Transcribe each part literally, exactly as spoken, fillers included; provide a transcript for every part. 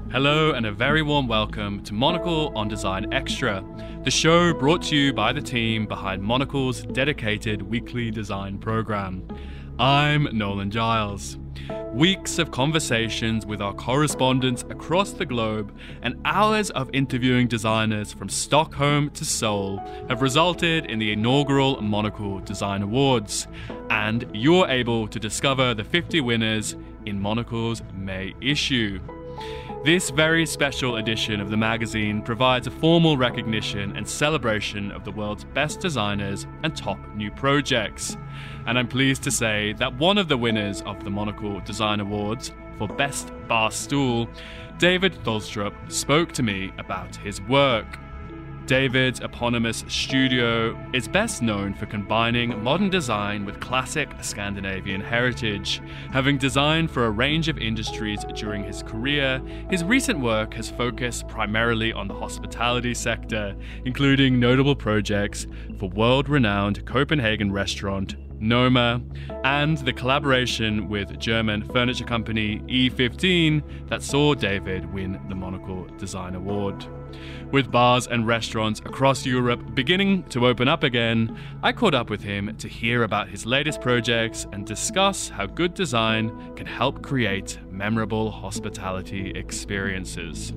Hello and a very warm welcome to Monocle on Design Extra, the show brought to you by the team behind Monocle's dedicated weekly design program. I'm Nolan Giles. Weeks of conversations with our correspondents across the globe and hours of interviewing designers from Stockholm to Seoul have resulted in the inaugural Monocle Design Awards, and you're able to discover the fifty winners in Monocle's May issue. This very special edition of the magazine provides a formal recognition and celebration of the world's best designers and top new projects. And I'm pleased to say that one of the winners of the Monocle Design Awards for Best Bar Stool, David Tholstrup, spoke to me about his work. David's eponymous studio is best known for combining modern design with classic Scandinavian heritage. Having designed for a range of industries during his career, his recent work has focused primarily on the hospitality sector, including notable projects for world-renowned Copenhagen restaurant Noma, and the collaboration with German furniture company E fifteen that saw David win the Monocle Design Award. With bars and restaurants across Europe beginning to open up again, I caught up with him to hear about his latest projects and discuss how good design can help create memorable hospitality experiences.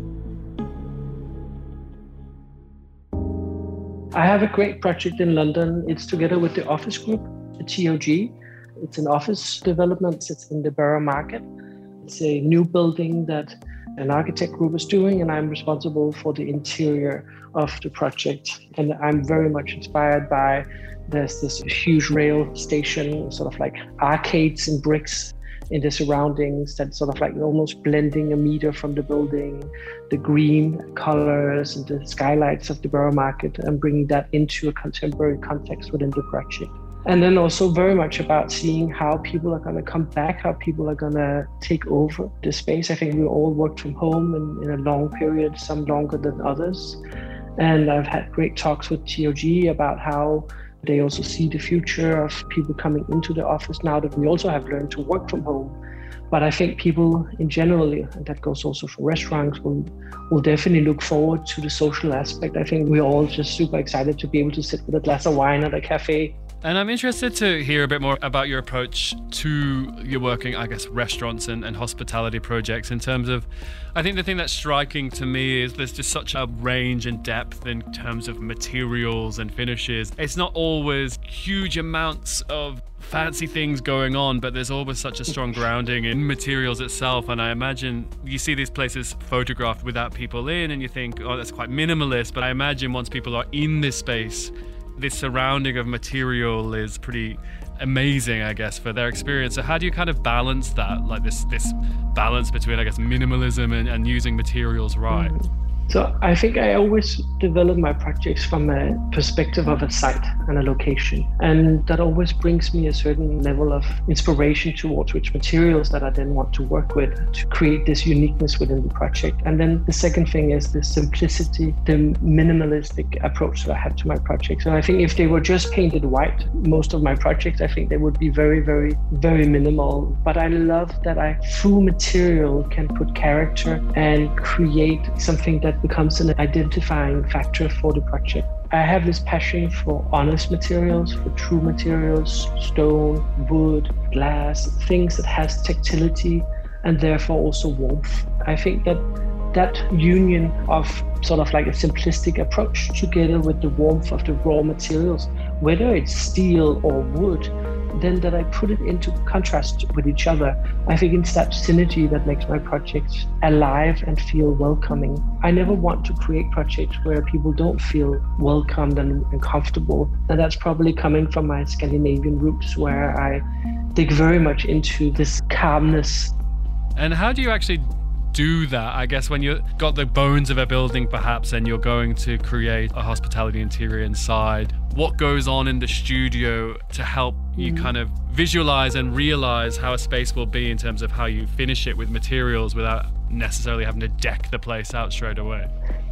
I have a great project in London. It's together with the Office Group, T O G. It's an office development. It's in the Borough Market. It's a new building that an architect group is doing, and I'm responsible for the interior of the project. And I'm very much inspired by, there's this huge rail station, sort of like arcades and bricks in the surroundings that sort of like almost blending a meter from the building, the green colors and the skylights of the Borough Market, and bringing that into a contemporary context within the project. And then also very much about seeing how people are going to come back, how people are going to take over the space. I think we all worked from home in, in a long period, some longer than others. And I've had great talks with T O G about how they also see the future of people coming into the office now that we also have learned to work from home. But I think people in general, and that goes also for restaurants, will, will definitely look forward to the social aspect. I think we're all just super excited to be able to sit with a glass of wine at a cafe. And I'm interested to hear a bit more about your approach to your working, I guess, restaurants and, and hospitality projects in terms of, I think the thing that's striking to me is there's just such a range and depth in terms of materials and finishes. It's not always huge amounts of fancy things going on, but there's always such a strong grounding in materials itself. And I imagine you see these places photographed without people in and you think, oh, that's quite minimalist. But I imagine once people are in this space, this surrounding of material is pretty amazing, I guess, for their experience. So how do you kind of balance that, like this this balance between, I guess, minimalism and, and using materials right? So I think I always develop my projects from a perspective of a site and a location. And that always brings me a certain level of inspiration towards which materials that I then want to work with to create this uniqueness within the project. And then the second thing is the simplicity, the minimalistic approach that I have to my projects. And I think if they were just painted white, most of my projects, I think they would be very, very, very minimal. But I love that I, through material, can put character and create something that becomes an identifying factor for the project. I have this passion for honest materials, for true materials, stone, wood, glass, things that has tactility and therefore also warmth. I think that that union of sort of like a simplistic approach together with the warmth of the raw materials, whether it's steel or wood, then that I put it into contrast with each other. I think it's that synergy that makes my projects alive and feel welcoming. I never want to create projects where people don't feel welcomed and, and comfortable. And that's probably coming from my Scandinavian roots, where I dig very much into this calmness. And how do you actually do that? I guess when you've got the bones of a building perhaps and you're going to create a hospitality interior inside, what goes on in the studio to help you kind of visualize and realize how a space will be in terms of how you finish it with materials without necessarily having to deck the place out straight away?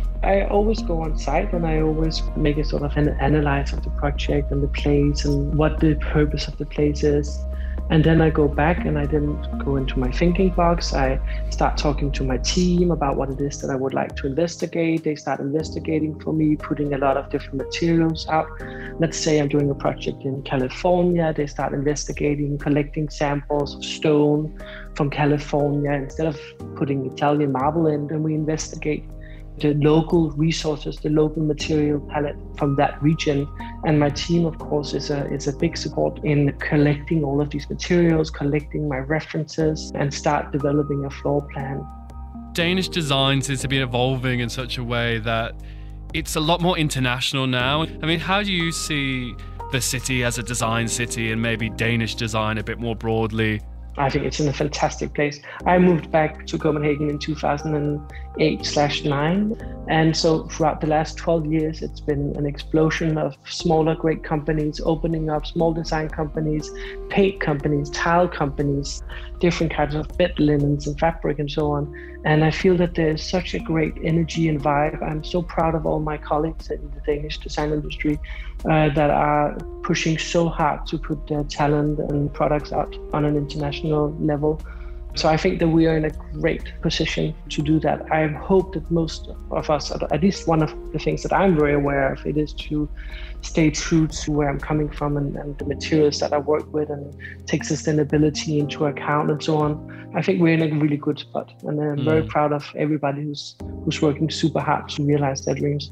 I always go on site and I always make a sort of an analysis of the project and the place and what the purpose of the place is. And then I go back and I then go into my thinking box. I start talking to my team about what it is that I would like to investigate. They start investigating for me, putting a lot of different materials out. Let's say I'm doing a project in California. They start investigating, collecting samples of stone from California. Instead of putting Italian marble in, then we investigate the local resources, the local material palette from that region. And my team, of course, is a, is a big support in collecting all of these materials, collecting my references, and start developing a floor plan. Danish design seems to be evolving in such a way that it's a lot more international now. I mean, how do you see the city as a design city and maybe Danish design a bit more broadly? I think it's in a fantastic place. I moved back to Copenhagen in two thousand eight slash nine. And so throughout the last twelve years, it's been an explosion of smaller, great companies opening up, small design companies, paint companies, tile companies, different kinds of bed linens and fabric and so on. And I feel that there's such a great energy and vibe. I'm so proud of all my colleagues in the Danish design industry uh, that are pushing so hard to put their talent and products out on an international level. So I think that we are in a great position to do that. I hope that most of us, at least one of the things that I'm very aware of, it is to stay true to where I'm coming from and, and the materials that I work with and take sustainability into account and so on. I think we're in a really good spot, and I'm mm. very proud of everybody who's who's working super hard to realize their dreams.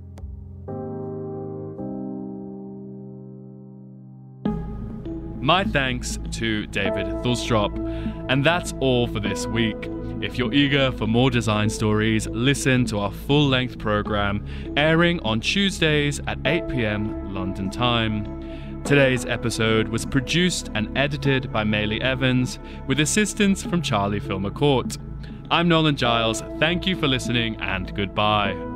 My thanks to David Thulstrup. And that's all for this week. If you're eager for more design stories, listen to our full-length program airing on Tuesdays at eight p.m. London time. Today's episode was produced and edited by Maylee Evans with assistance from Charlie Filmer-Court. I'm Nolan Giles. Thank you for listening and goodbye.